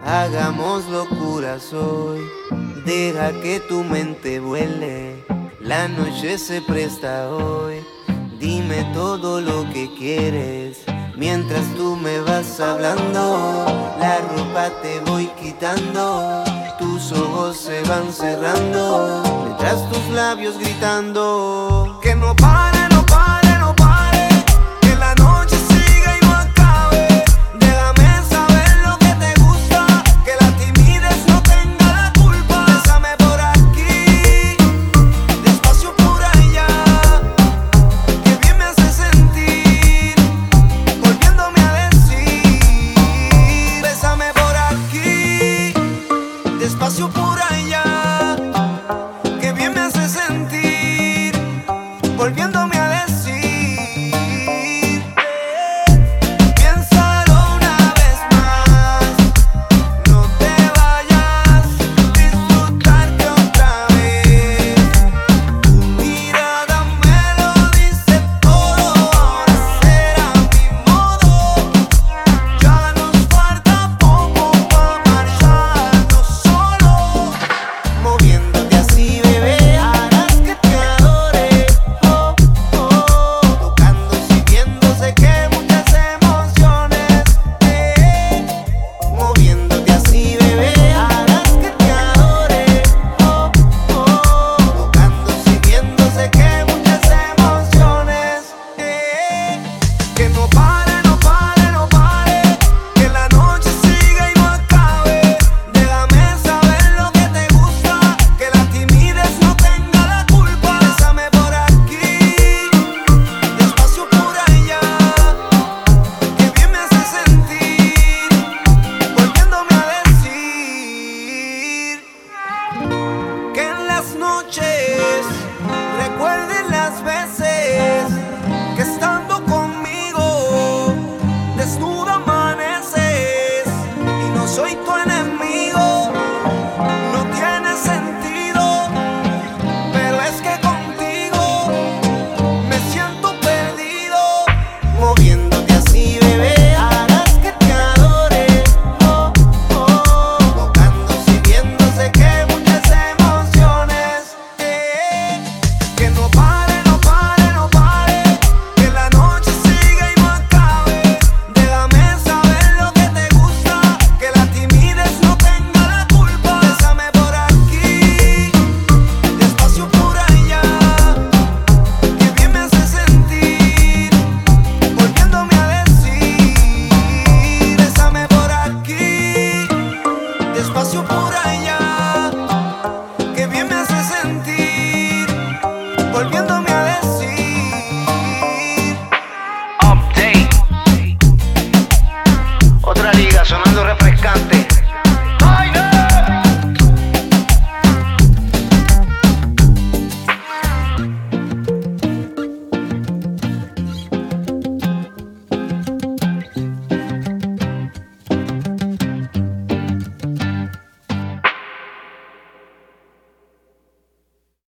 Hagamos locuras hoy, deja que tu mente vuele. La noche se presta hoy, dime todo lo que quieres. Mientras tú me vas hablando, la ropa te voy quitando. Tus ojos se van cerrando, mientras tus labios gritando. Que no pare, no pare, no pare, que la noche siga y no acabe. Déjame saber lo que te gusta, que la timidez no tenga la culpa. Bésame por aquí, despacio por allá, que bien me hace sentir, volviéndome a decir. Bésame por aquí, despacio por allá, que bien me hace sentir, volviéndome a decir. Piénsalo una vez más, no te vayas, disfrutarte otra vez. Tu mirada me lo dice todo, ahora será mi modo. Ya nos falta poco para marcharnos solos. Moviéndote así, bebé, harás que te adore. Oh, oh, tocando, siguiéndose que muchas emociones. Moviéndote así, bebé, harás que te adore. Oh, oh, tocando, siguiéndose que muchas emociones. Que no pare, no pare, no pare, que la noche siga y no acabe. Déjame saber lo que te gusta, que la timidez no tenga la culpa. Bésame por aquí, despacio por allá, que bien me hace sentir, volviéndome a decir. Que en las noches recuerde